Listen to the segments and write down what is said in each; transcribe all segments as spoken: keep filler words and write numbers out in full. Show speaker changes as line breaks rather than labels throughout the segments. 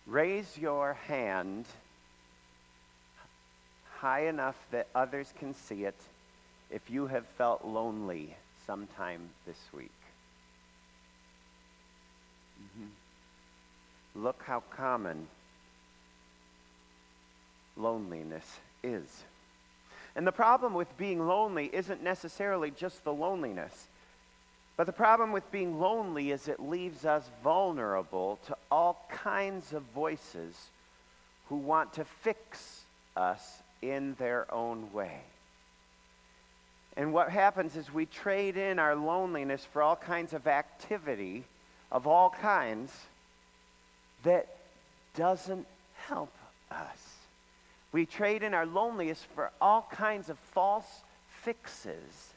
Raise your hand high enough that others can see it if you have felt lonely sometime this week. Mm-hmm. Look how common loneliness is. And the problem with being lonely isn't necessarily just the loneliness. But the problem with being lonely is it leaves us vulnerable to all kinds of voices who want to fix us in their own way. And what happens is we trade in our loneliness for all kinds of activity of all kinds that doesn't help us. We trade in our loneliness for all kinds of false fixes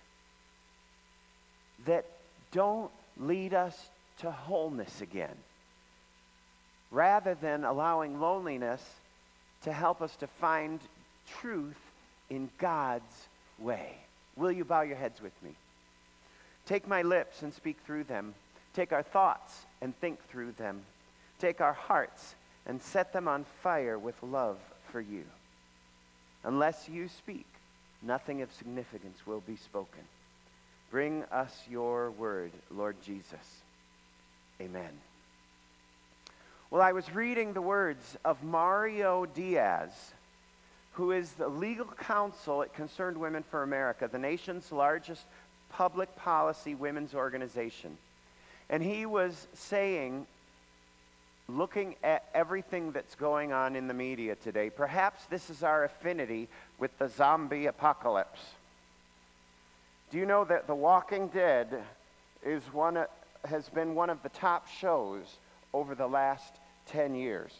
that don't lead us to wholeness again, rather than allowing loneliness to help us to find truth in God's way. Will you bow your heads with me? Take my lips and speak through them. Take our thoughts and think through them. Take our hearts and set them on fire with love for you. Unless you speak, nothing of significance will be spoken. Bring us your word, Lord Jesus. Amen. Well, I was reading the words of Mario Diaz, who is the legal counsel at Concerned Women for America, the nation's largest public policy women's organization. And he was saying, looking at everything that's going on in the media today, perhaps this is our affinity with the zombie apocalypse. Do you know that The Walking Dead is one of, has been one of the top shows over the last ten years?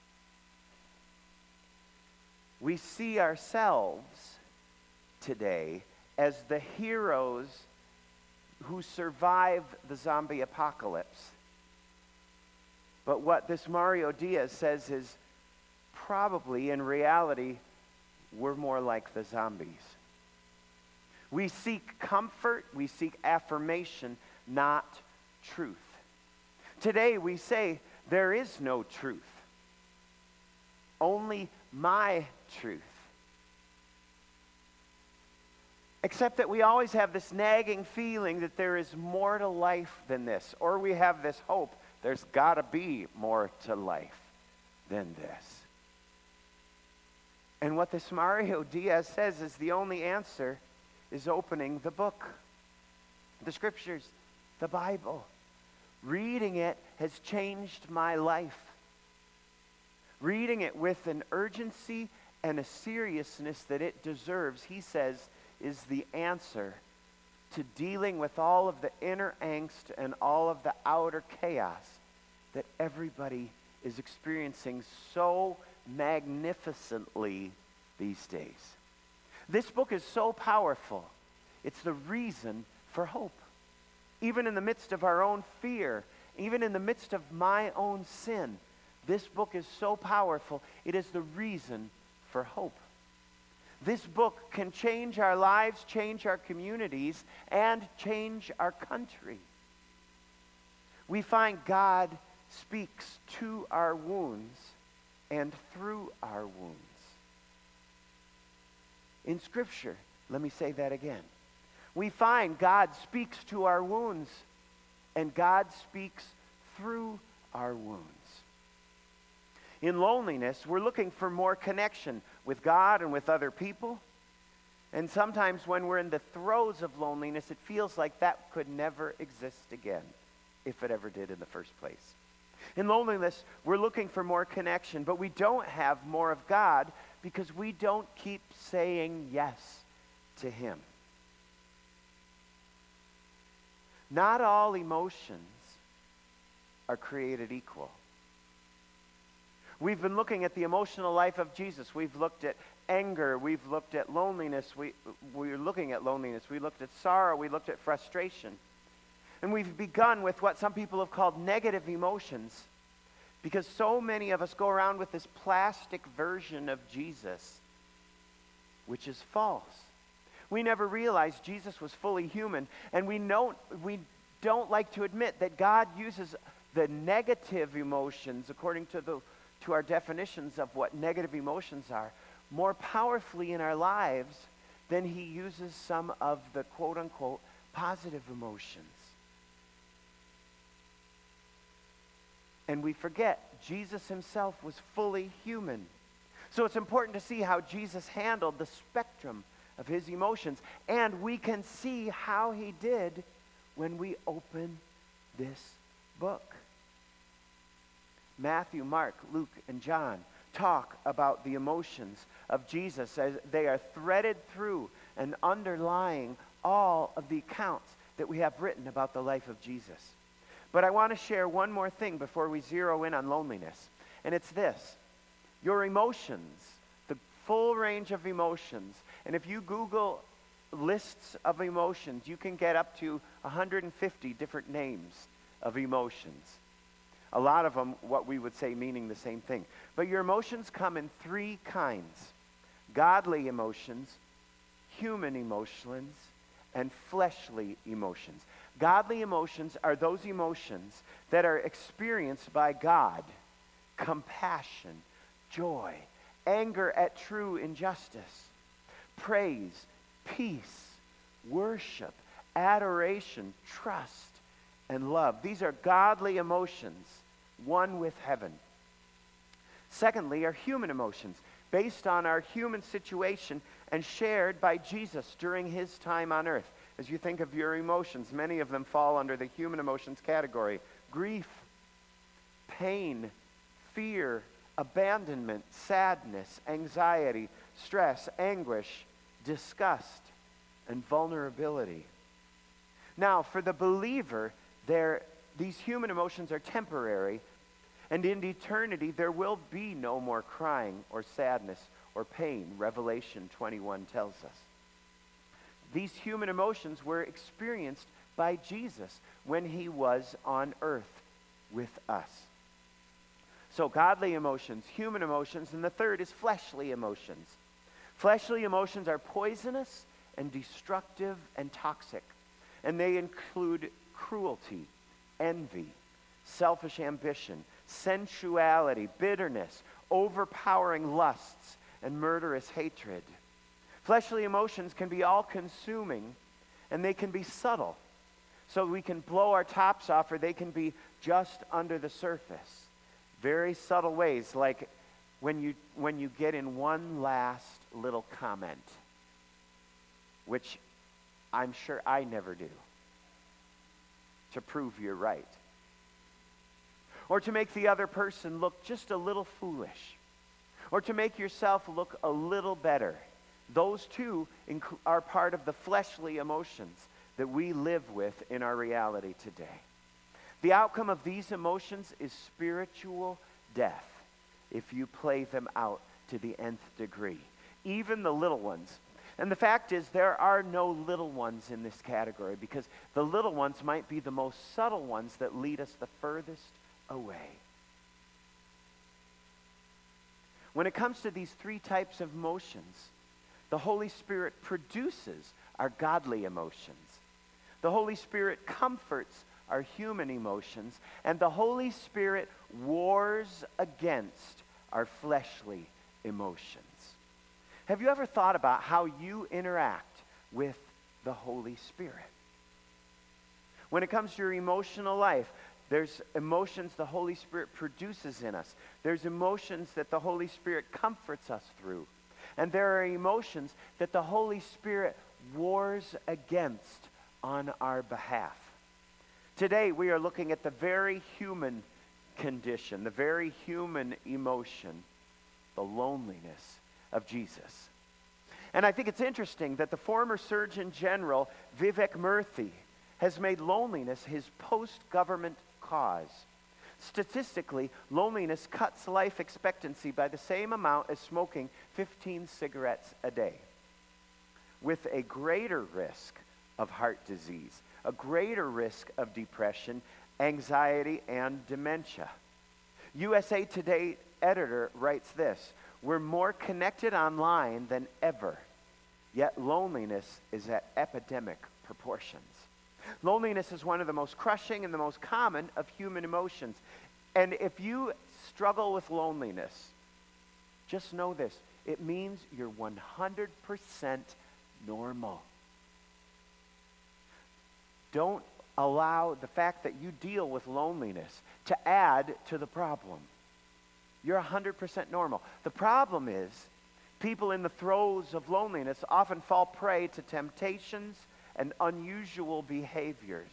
We see ourselves today as the heroes who survive the zombie apocalypse. But what this Mario Diaz says is probably, in reality, we're more like the zombies. We seek comfort, we seek affirmation, not truth. Today we say there is no truth, only my truth. Except that we always have this nagging feeling that there is more to life than this, or we have this hope there's got to be more to life than this. And what this Mario Diaz says is the only answer is opening the book, the scriptures, the Bible. Reading it has changed my life. Reading it with an urgency and a seriousness that it deserves, he says, is the answer to dealing with all of the inner angst and all of the outer chaos that everybody is experiencing so magnificently these days. This book is so powerful. It's the reason for hope. Even in the midst of our own fear, even in the midst of my own sin, this book is so powerful. It is the reason for hope. This book can change our lives, change our communities, and change our country. We find God speaks to our wounds and through our wounds. In Scripture, let me say that again. We find God speaks to our wounds, and God speaks through our wounds. In loneliness, we're looking for more connection with God and with other people. And sometimes when we're in the throes of loneliness, it feels like that could never exist again, if it ever did in the first place. In loneliness, we're looking for more connection, but we don't have more of God because we don't keep saying yes to Him. Not all emotions are created equal. We've been looking at the emotional life of Jesus. We've looked at anger. We've looked at loneliness. We, we're looking at loneliness. We looked at sorrow. We looked at frustration. And we've begun with what some people have called negative emotions, because so many of us go around with this plastic version of Jesus, which is false. We never realized Jesus was fully human, and we don't, we don't like to admit that God uses the negative emotions, according to the to our definitions of what negative emotions are more powerfully in our lives than he uses some of the quote-unquote positive emotions. And we forget, Jesus himself was fully human. So it's important to see how Jesus handled the spectrum of his emotions. And we can see how he did when we open this book. Matthew, Mark, Luke, and John talk about the emotions of Jesus as they are threaded through and underlying all of the accounts that we have written about the life of Jesus. But I want to share one more thing before we zero in on loneliness, and it's this. Your emotions, the full range of emotions, and if you Google lists of emotions, you can get up to one hundred fifty different names of emotions. A lot of them, what we would say, meaning the same thing. But your emotions come in three kinds: godly emotions, human emotions, and fleshly emotions. Godly emotions are those emotions that are experienced by God: compassion, joy, anger at true injustice, praise, peace, worship, adoration, trust, and love. These are godly emotions, one with heaven. Secondly, are human emotions, based on our human situation and shared by Jesus during his time on earth. As you think of your emotions, many of them fall under the human emotions category: grief, pain, fear, abandonment, sadness, anxiety, stress, anguish, disgust, and vulnerability. Now, for the believer, there, these human emotions are temporary, and in eternity there will be no more crying or sadness or pain, Revelation twenty-one tells us. These human emotions were experienced by Jesus when he was on earth with us. So godly emotions, human emotions, and the third is fleshly emotions. Fleshly emotions are poisonous and destructive and toxic, and they include cruelty, envy, selfish ambition, sensuality, bitterness, overpowering lusts, and murderous hatred. Fleshly emotions can be all-consuming, and they can be subtle. So we can blow our tops off, or they can be just under the surface. Very subtle ways, like when you, when you get in one last little comment, which I'm sure I never do, to prove you're right. Or to make the other person look just a little foolish. Or to make yourself look a little better. Those two inc- are part of the fleshly emotions that we live with in our reality today. The outcome of these emotions is spiritual death if you play them out to the nth degree, even the little ones. And the fact is, there are no little ones in this category, because the little ones might be the most subtle ones that lead us the furthest away. When it comes to these three types of emotions, the Holy Spirit produces our godly emotions. The Holy Spirit comforts our human emotions, and the Holy Spirit wars against our fleshly emotions. Have you ever thought about how you interact with the Holy Spirit? When it comes to your emotional life, there's emotions the Holy Spirit produces in us. There's emotions that the Holy Spirit comforts us through. And there are emotions that the Holy Spirit wars against on our behalf. Today we are looking at the very human condition, the very human emotion, the loneliness of Jesus. And I think it's interesting that the former Surgeon General, Vivek Murthy, has made loneliness his post-government cause. Statistically, loneliness cuts life expectancy by the same amount as smoking fifteen cigarettes a day, with a greater risk of heart disease, a greater risk of depression, anxiety, and dementia. U S A Today editor writes this: "We're more connected online than ever, yet loneliness is at epidemic proportions." Loneliness is one of the most crushing and the most common of human emotions. And if you struggle with loneliness, just know this. It means you're one hundred percent normal. Don't allow the fact that you deal with loneliness to add to the problem. You're one hundred percent normal. The problem is, people in the throes of loneliness often fall prey to temptations and unusual behaviors.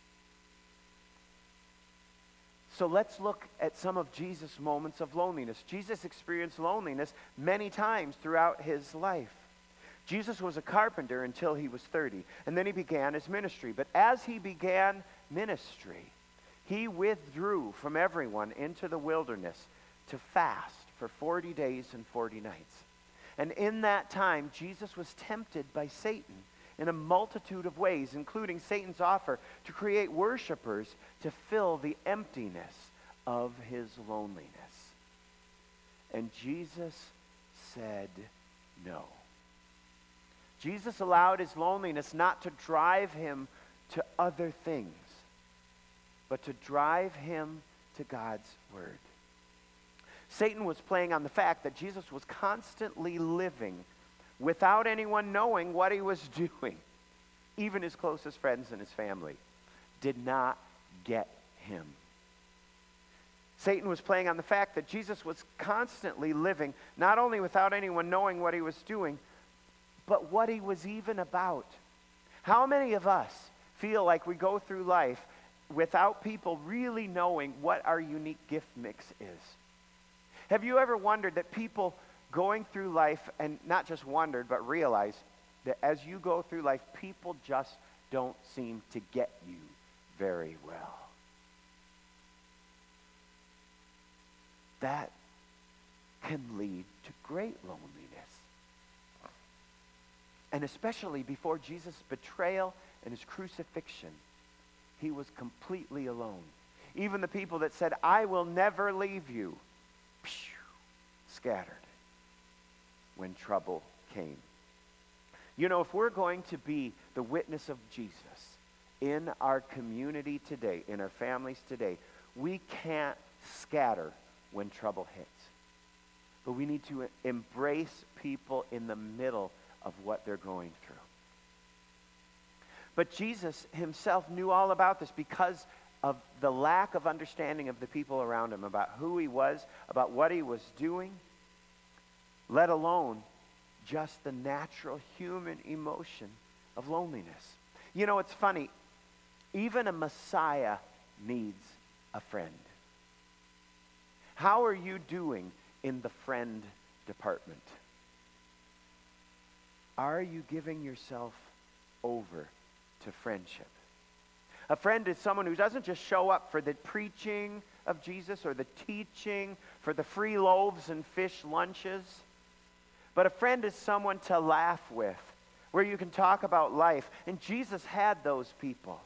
So let's look at some of Jesus' moments of loneliness. Jesus experienced loneliness many times throughout his life. Jesus was a carpenter until he was thirty, and then he began his ministry. But as he began ministry, he withdrew from everyone into the wilderness to fast for forty days and forty nights. And in that time, Jesus was tempted by Satan in a multitude of ways, including Satan's offer to create worshipers to fill the emptiness of his loneliness. And Jesus said no. Jesus allowed his loneliness not to drive him to other things, but to drive him to God's word. Satan was playing on the fact that Jesus was constantly living without anyone knowing what he was doing. Even his closest friends and his family did not get him. Satan was playing on the fact that Jesus was constantly living, not only without anyone knowing what he was doing, but what he was even about. How many of us feel like we go through life without people really knowing what our unique gift mix is? Have you ever wondered that people going through life, and not just wondered, but realized that as you go through life, people just don't seem to get you very well? That can lead to great loneliness. And especially before Jesus' betrayal and his crucifixion, he was completely alone. Even the people that said, "I will never leave you," phew, scattered when trouble came. You know, if we're going to be the witness of Jesus in our community today, in our families today, we can't scatter when trouble hits. But we need to embrace people in the middle of what they're going through. But Jesus himself knew all about this because of the lack of understanding of the people around him about who he was, about what he was doing, let alone just the natural human emotion of loneliness. You know, it's funny. Even a Messiah needs a friend. How are you doing in the friend department? Are you giving yourself over to friendship? A friend is someone who doesn't just show up for the preaching of Jesus or the teaching, for the free loaves and fish lunches. But a friend is someone to laugh with, where you can talk about life. And Jesus had those people.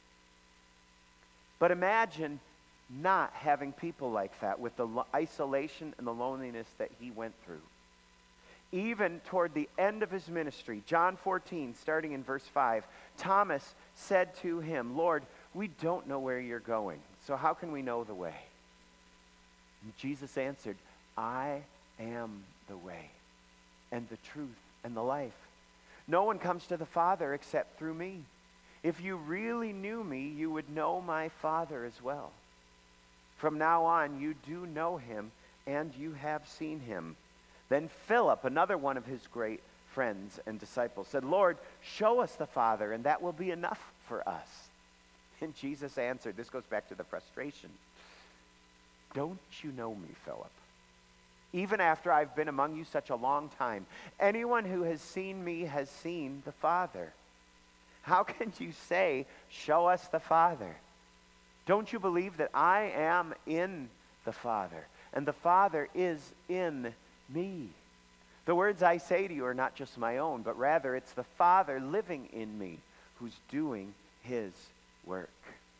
But imagine not having people like that with the lo- isolation and the loneliness that he went through. Even toward the end of his ministry, John fourteen, starting in verse five, Thomas said to him, "Lord, we don't know where you're going, so how can we know the way?" And Jesus answered, "I am the way and the truth and the life. No one comes to the Father except through me. If you really knew me, you would know my Father as well. From now on, you do know him, and you have seen him." Then Philip, another one of his great friends and disciples, said, "Lord, show us the Father, and that will be enough for us." And Jesus answered, this goes back to the frustration, "Don't you know me, Philip? Even after I've been among you such a long time, anyone who has seen me has seen the Father. How can you say, 'Show us the Father'? Don't you believe that I am in the Father, and the Father is in me? The words I say to you are not just my own, but rather it's the Father living in me who's doing his work."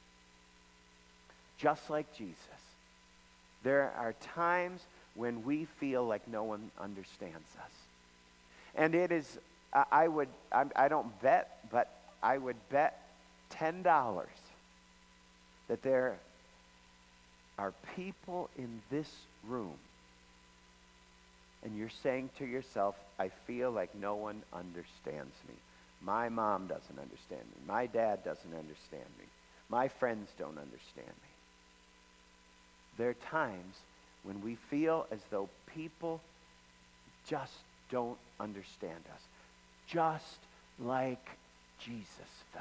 Just like Jesus, there are times when we feel like no one understands us. And it is, I I would, I, I don't bet, but I would bet ten dollars that there are people in this room, and you're saying to yourself, I feel like no one understands me. My mom doesn't understand me. My dad doesn't understand me. My friends don't understand me. There are times when we feel as though people just don't understand us, just like Jesus felt,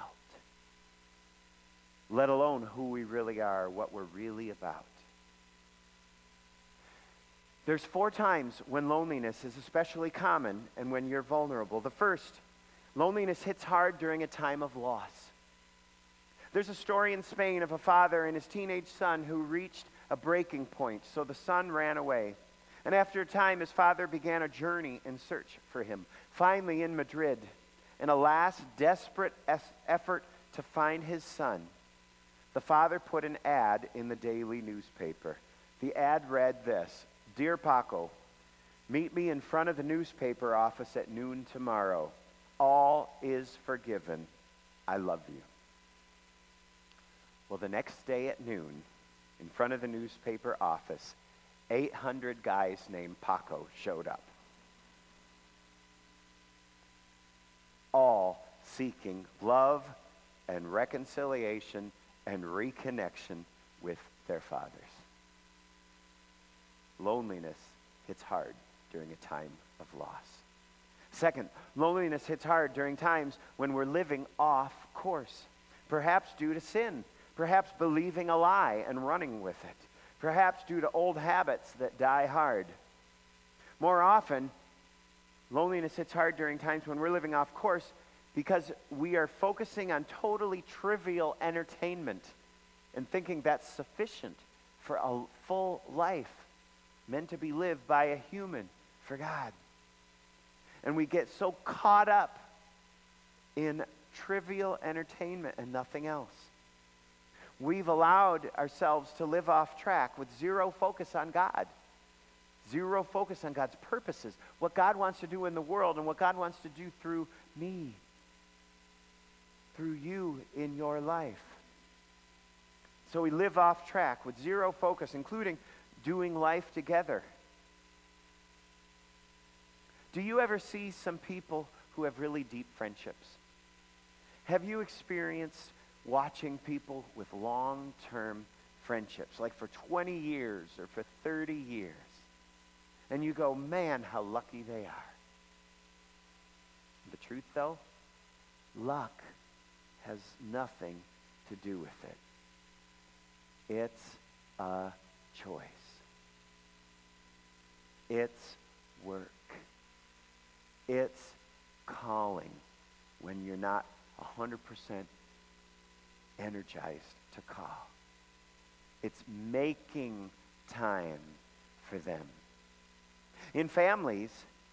let alone who we really are, what we're really about. There's four times when loneliness is especially common and when you're vulnerable. The first, loneliness hits hard during a time of loss. There's a story in Spain of a father and his teenage son who reached a breaking point, so the son ran away. And after a time, his father began a journey in search for him. Finally, in Madrid, in a last desperate es- effort to find his son, the father put an ad in the daily newspaper. The ad read this: Dear Paco, meet me in front of the newspaper office at noon tomorrow. All is forgiven. I love you. Well, the next day at noon, in front of the newspaper office, eight hundred guys named Paco showed up. All seeking love and reconciliation and reconnection with their fathers. Loneliness hits hard during a time of loss. Second, loneliness hits hard during times when we're living off course, perhaps due to sin, perhaps believing a lie and running with it, perhaps due to old habits that die hard. More often, loneliness hits hard during times when we're living off course because we are focusing on totally trivial entertainment and thinking that's sufficient for a full life meant to be lived by a human for God. And we get so caught up in trivial entertainment and nothing else. We've allowed ourselves to live off track with zero focus on God. Zero focus on God's purposes, what God wants to do in the world and what God wants to do through me, through you in your life. So we live off track with zero focus, including doing life together. Do you ever see some people who have really deep friendships? Have you experienced watching people with long-term friendships, like for twenty years or for thirty years? And you go, man, how lucky they are. The truth, though, luck has nothing to do with it. It's a choice. It's work. It's calling when you're not one hundred percent energized to call. It's making time for them. In families,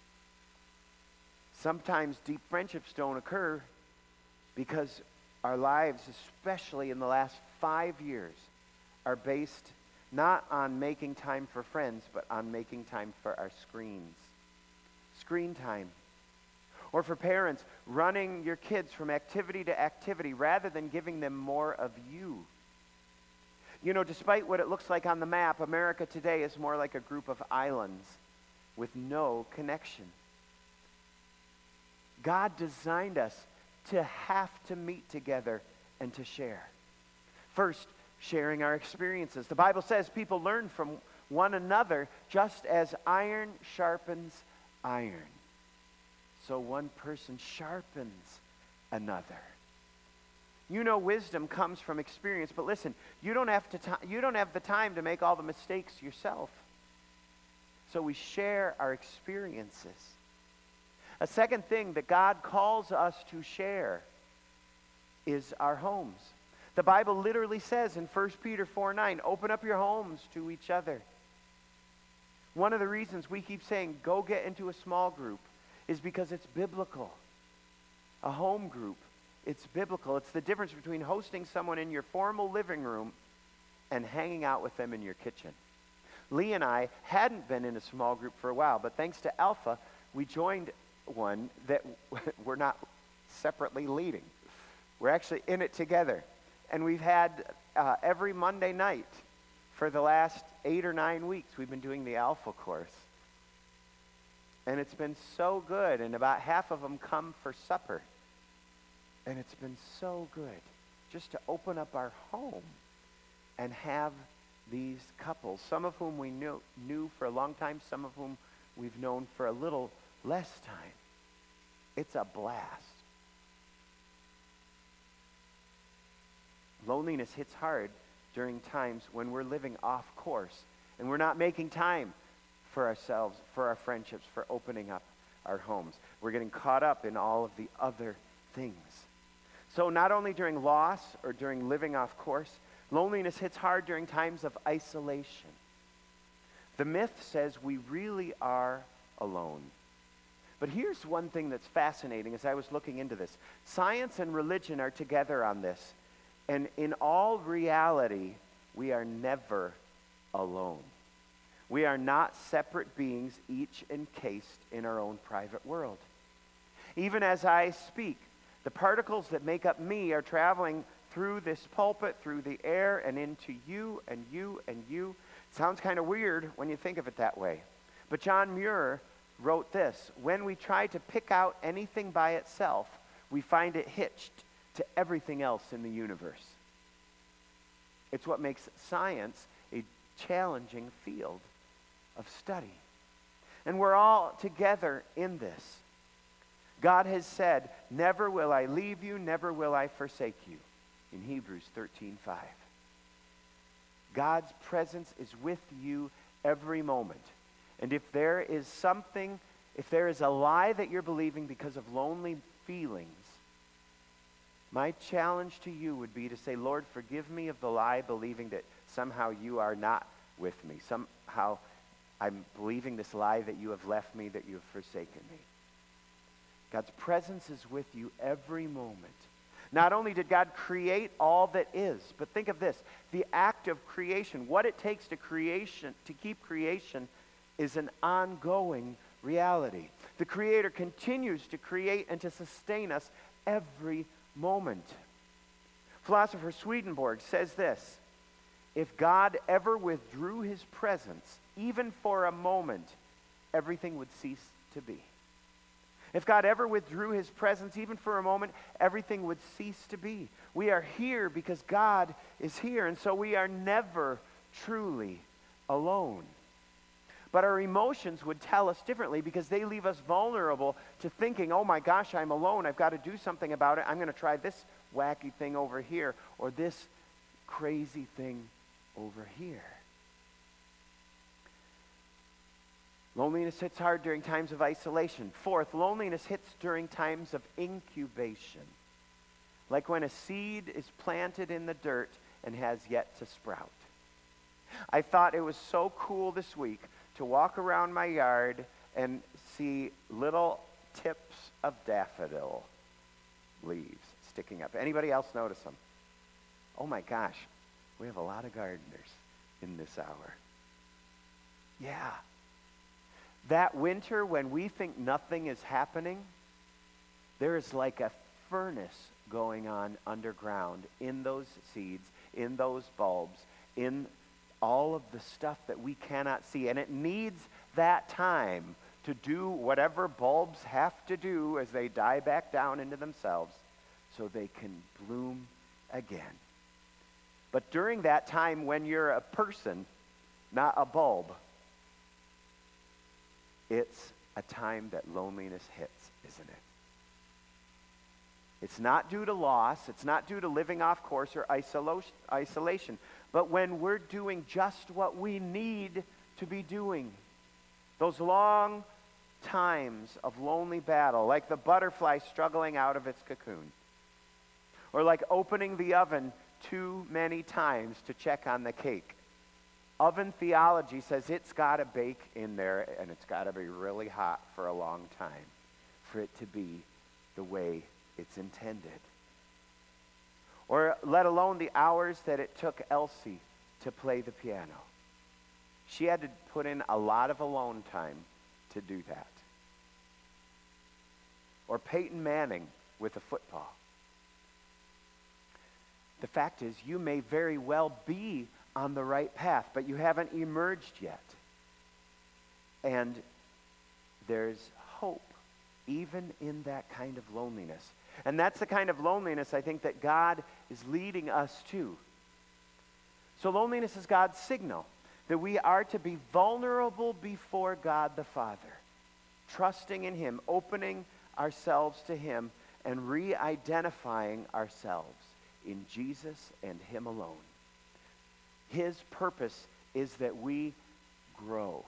sometimes deep friendships don't occur because our lives, especially in the last five years, are based not on making time for friends, but on making time for our screens. Screen time. Or for parents, running your kids from activity to activity rather than giving them more of you. You know, despite what it looks like on the map, America today is more like a group of islands with no connection. God designed us to have to meet together and to share. First, sharing our experiences. The Bible says people learn from one another just as iron sharpens iron. So one person sharpens another. You know, wisdom comes from experience, but listen, you don't have to t- you don't have the time to make all the mistakes yourself. So we share our experiences. A second thing that God calls us to share is our homes. The Bible literally says in First Peter four nine, open up your homes to each other. One of the reasons we keep saying, go get into a small group, is because it's biblical. A home group, it's biblical. It's the difference between hosting someone in your formal living room and hanging out with them in your kitchen. Lee and I hadn't been in a small group for a while, but thanks to Alpha, we joined one that we're not separately leading. We're actually in it together. And we've had uh, every Monday night For the last eight or nine weeks, we've been doing the Alpha course. And it's been so good, and about half of them come for supper. And it's been so good just to open up our home and have these couples, some of whom we knew, knew for a long time, some of whom we've known for a little less time. It's a blast. Loneliness hits hard during times when we're living off course and we're not making time for ourselves, for our friendships, for opening up our homes. We're getting caught up in all of the other things. So not only during loss or during living off course, loneliness hits hard during times of isolation. The myth says we really are alone. But here's one thing that's fascinating as I was looking into this. Science and religion are together on this. And in all reality, we are never alone. We are not separate beings, each encased in our own private world. Even as I speak, the particles that make up me are traveling through this pulpit, through the air, and into you and you and you. Sounds kind of weird when you think of it that way. But John Muir wrote this: when we try to pick out anything by itself, we find it hitched to everything else in the universe. It's what makes science a challenging field of study. And we're all together in this. God has said, "Never will I leave you, never will I forsake you," in Hebrews thirteen five. God's presence is with you every moment. And if there is something, if there is a lie that you're believing because of lonely feelings, my challenge to you would be to say, "Lord, forgive me of the lie, believing that somehow you are not with me. Somehow I'm believing this lie that you have left me, that you have forsaken me." God's presence is with you every moment. Not only did God create all that is, but think of this, the act of creation, what it takes to creation, to keep creation is an ongoing reality. The Creator continues to create and to sustain us every moment. Philosopher Swedenborg says this: if God ever withdrew his presence, even for a moment, everything would cease to be. If God ever withdrew his presence, even for a moment, everything would cease to be. We are here because God is here, and so we are never truly alone. But our emotions would tell us differently because they leave us vulnerable to thinking, "Oh my gosh, I'm alone. I've got to do something about it. I'm going to try this wacky thing over here or this crazy thing over here." Loneliness hits hard during times of isolation. Fourth, loneliness hits during times of incubation. Like when a seed is planted in the dirt and has yet to sprout. I thought it was so cool this week to walk around my yard and see little tips of daffodil leaves sticking up. Anybody else notice them? Oh my gosh, we have a lot of gardeners in this hour. Yeah. That winter when we think nothing is happening, there is like a furnace going on underground in those seeds, in those bulbs, in all of the stuff that we cannot see. And it needs that time to do whatever bulbs have to do as they die back down into themselves so they can bloom again. But during that time when you're a person, not a bulb, it's a time that loneliness hits, isn't it? It's not due to loss. It's not due to living off course or isolation. But when we're doing just what we need to be doing, those long times of lonely battle, like the butterfly struggling out of its cocoon, or like opening the oven too many times to check on the cake. Oven theology says it's got to bake in there and it's got to be really hot for a long time for it to be the way it's intended. Or let alone the hours that it took Elsie to play the piano. She had to put in a lot of alone time to do that. Or Peyton Manning with a football. The fact is, you may very well be on the right path, but you haven't emerged yet. And there's hope, even in that kind of loneliness. And that's the kind of loneliness I think that God is leading us to. So loneliness is God's signal that we are to be vulnerable before God the Father, trusting in Him, opening ourselves to Him, and re-identifying ourselves in Jesus and Him alone. His purpose is that we grow.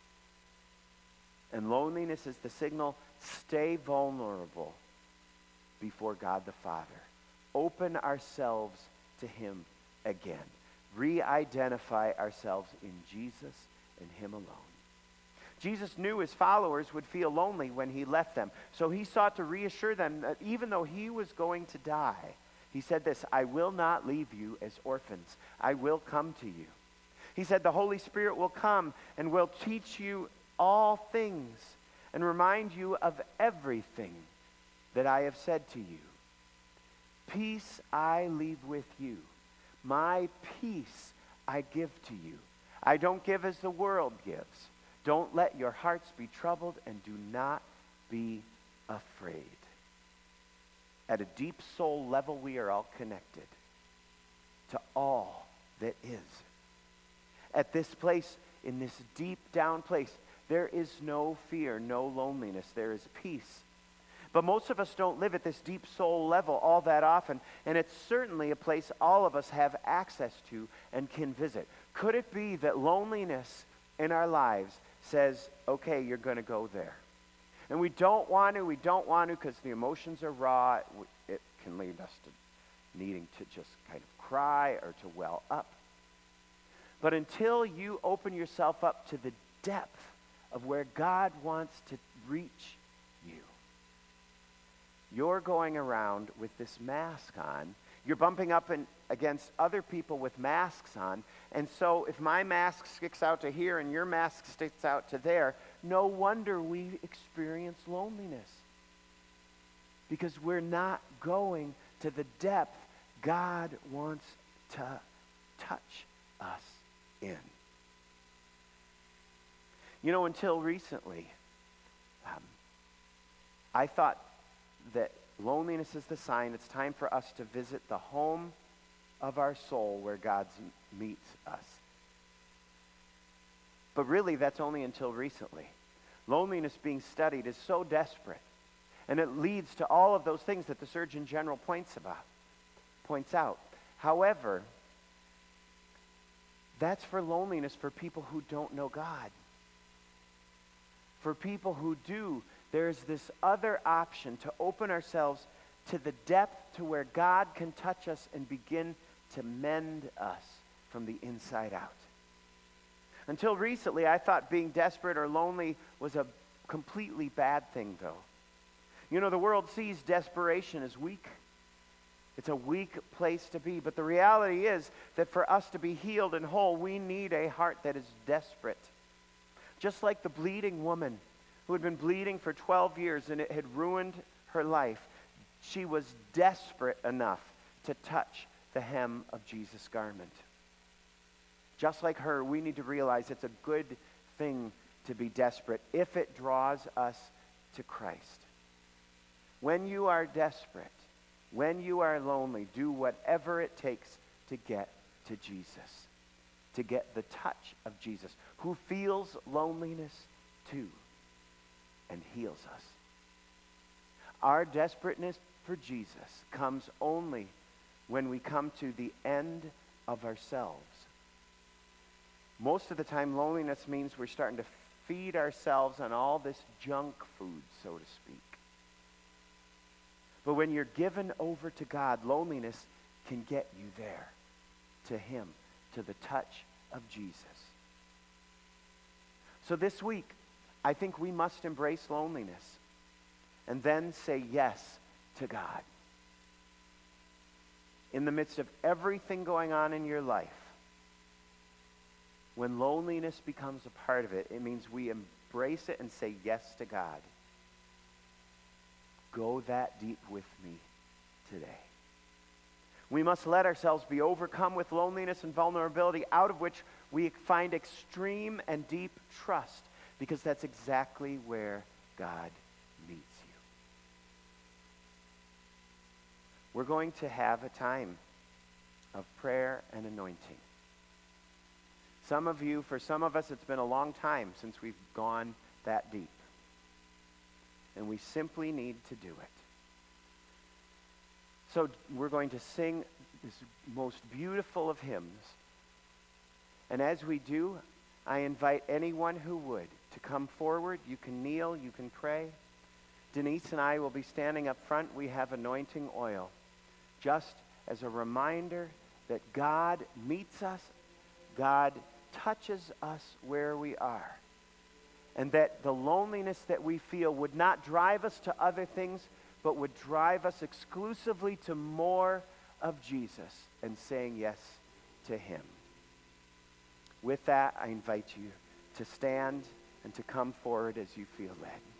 And loneliness is the signal. Stay vulnerable before God the Father. Open ourselves to Him again. Re-identify ourselves in Jesus and Him alone. Jesus knew His followers would feel lonely when He left them. So He sought to reassure them that even though He was going to die, He said this, I will not leave you as orphans. I will come to you. He said the Holy Spirit will come and will teach you all things and remind you of everything that I have said to you. Peace I leave with you. My peace I give to you. I don't give as the world gives. Don't let your hearts be troubled, and do not be afraid. At a deep soul level, we are all connected to all that is. At this place, in this deep down place, there is no fear, no loneliness. There is peace. But most of us don't live at this deep soul level all that often, and it's certainly a place all of us have access to and can visit. Could it be that loneliness in our lives says, okay, you're going to go there? And we don't want to, we don't want to because the emotions are raw. It can lead us to needing to just kind of cry or to well up. But until you open yourself up to the depth of where God wants to reach you, you're going around with this mask on. You're bumping up in, against other people with masks on. And so if my mask sticks out to here and your mask sticks out to there, no wonder we experience loneliness. Because we're not going to the depth God wants to touch us in. You know, until recently, um, I thought that loneliness is the sign it's time for us to visit the home of our soul where God meets us. But really, that's only until recently. Loneliness being studied is so desperate, and it leads to all of those things that the Surgeon General points about, points out. However, that's for loneliness for people who don't know God. For people who do, there's this other option to open ourselves to the depth to where God can touch us and begin to mend us from the inside out. Until recently, I thought being desperate or lonely was a completely bad thing, though. You know, the world sees desperation as weak. It's a weak place to be. But the reality is that for us to be healed and whole, we need a heart that is desperate. Just like the bleeding woman who had been bleeding for twelve years and it had ruined her life, she was desperate enough to touch the hem of Jesus' garment. Just like her, we need to realize it's a good thing to be desperate if it draws us to Christ. When you are desperate, when you are lonely, do whatever it takes to get to Jesus, to get the touch of Jesus, who feels loneliness too and heals us. Our desperateness for Jesus comes only when we come to the end of ourselves. Most of the time, loneliness means we're starting to feed ourselves on all this junk food, so to speak. But when you're given over to God, loneliness can get you there, to Him, to the touch of Jesus. So this week, I think we must embrace loneliness and then say yes to God. In the midst of everything going on in your life, when loneliness becomes a part of it, it means we embrace it and say yes to God. Go that deep with me today. We must let ourselves be overcome with loneliness and vulnerability, out of which we find extreme and deep trust, because that's exactly where God meets you. We're going to have a time of prayer and anointing. Some of you, for some of us, it's been a long time since we've gone that deep. And we simply need to do it. So we're going to sing this most beautiful of hymns. And as we do, I invite anyone who would to come forward. You can kneel, you can pray. Denise and I will be standing up front. We have anointing oil, just as a reminder that God meets us, God touches us where we are, and that the loneliness that we feel would not drive us to other things, but would drive us exclusively to more of Jesus and saying yes to him. With that, I invite you to stand and to come forward as you feel led.